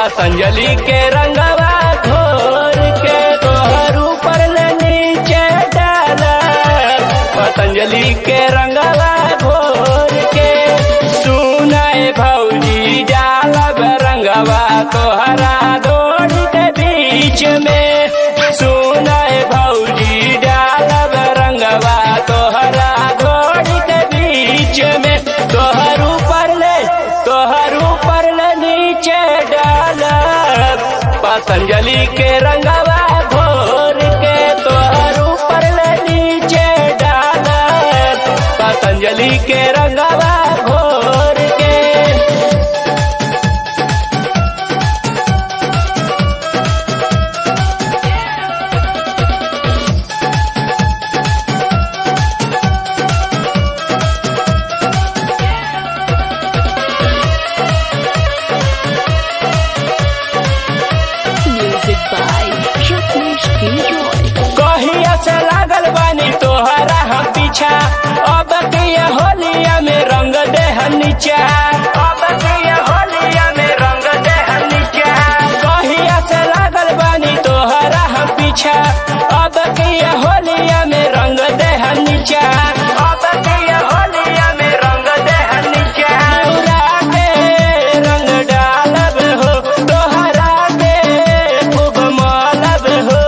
पतंजलि के रंगवा घोर के तोहर ऊपर ले नीचे डालब पतंजलि के रंगवा घोर के सुनाए भौजी डालब रंगवा तोहरा दौड़ के बीच में सुनाए भौजी डालब रंगवा तोहरा दौड़ के बीच में तोहर ऊपर ले नीचे डालब पतंजलि के रंगवा घोर के तोहर ऊपर ले नीचे डालब पतंजलि के रंगवा घोर के कहिया से लागल बानी तोहरा हम पीछा अब के होलिया में रंग दे नीचा अब के होलिया में रंग दे नीचा कहिया से लागल बानी तोहरा हम पीछा अब के होलिया में रंग दे नीचा अब के होलिया में रंग दे नीचा तोहरा के रंग डालब हो तोहरा के खूब मालब हो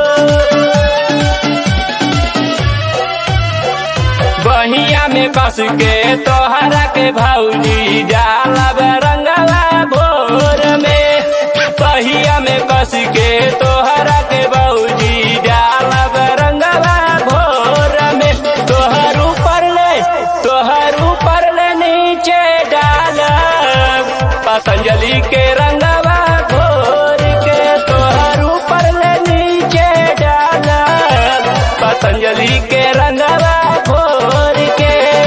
बहिया में कस के तोहरा के भौजी डालब रंगवा भोर में बहिया में कस के तोहरा के भौजी डालब रंगवा भोर में तोहर ऊपर ले नीचे डालब पतंजलि के रंगवा घोर के तोहर ऊपर ले नीचे डालब पतंजलि के रंगवा घोर के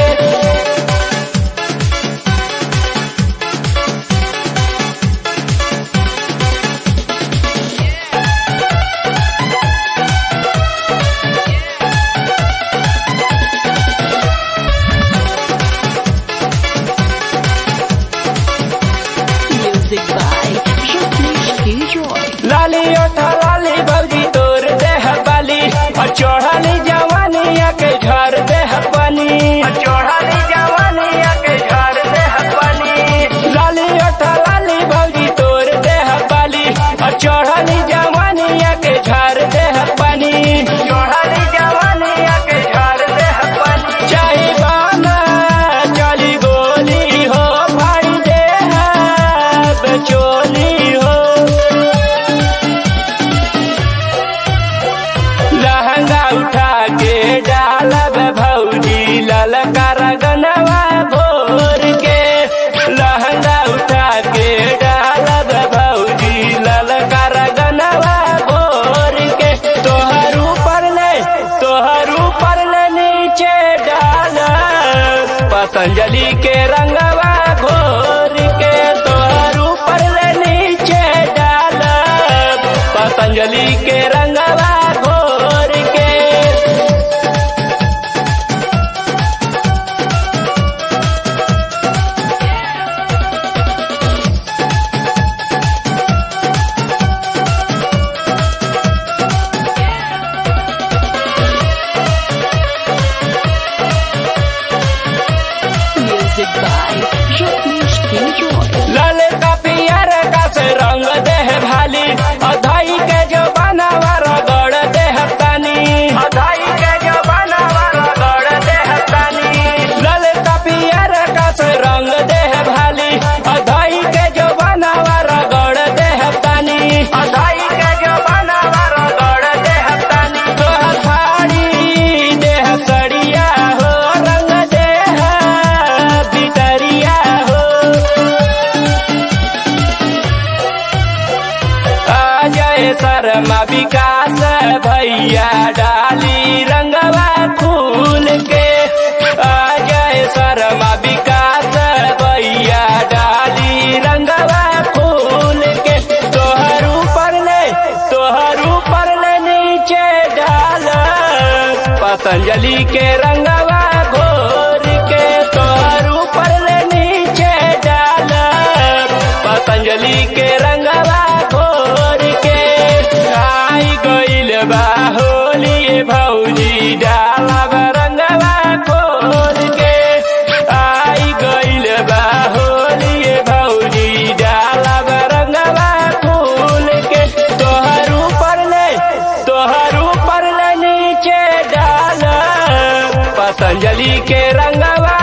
लाली ओठा लाली भौजी तोर देह बाली चढ़ली जवानिया के झर देह पानी चढ़ली जवानिया के झर देह पानी लाली ओठा लाली भौजी तोर देह बाली चढ़ली जवानिया के झर देह पानी चढ़ली जवानिया के झर देह पानी चाहे बाना चली गोली हो भाई देह बेचोली हो लहंगा उठा के डालब भौजी ललका रंगनवा भोर के लहंगा उठा के डालब भौजी ललका रंगनवा भोर के तोहर ऊपर ले नीचे डालब पतंजलि के रंगवा घोर के तोहर ऊपर ले नीचे डालब पतंजलि के रंगवा घोर के लाल का पियर का से रंग देह भाली अधाई के जो बनावा रगड़ देह तानी अधाई के जो बनावा रगड़ देह तानी लाल का पियर का से रंग देह भाली अधाई के जो बनावा रगड़ देह तानी अधाई के जो बनावा रगड़ देह तानी तोहर साड़ी देह सड़िया हो रंग देह भितरिया हो अजय शर्मा विकास भैया डाली रंगवा फूल के अजय शर्मा विकास भैया डाली रंगवा फूल के तोहर ऊपर ले नीचे डालब पतंजलि के रंगवा घोर के तोहर ऊपर ले नीचे डालब पतंजलि के रंगवा पतंजलि के रंगवा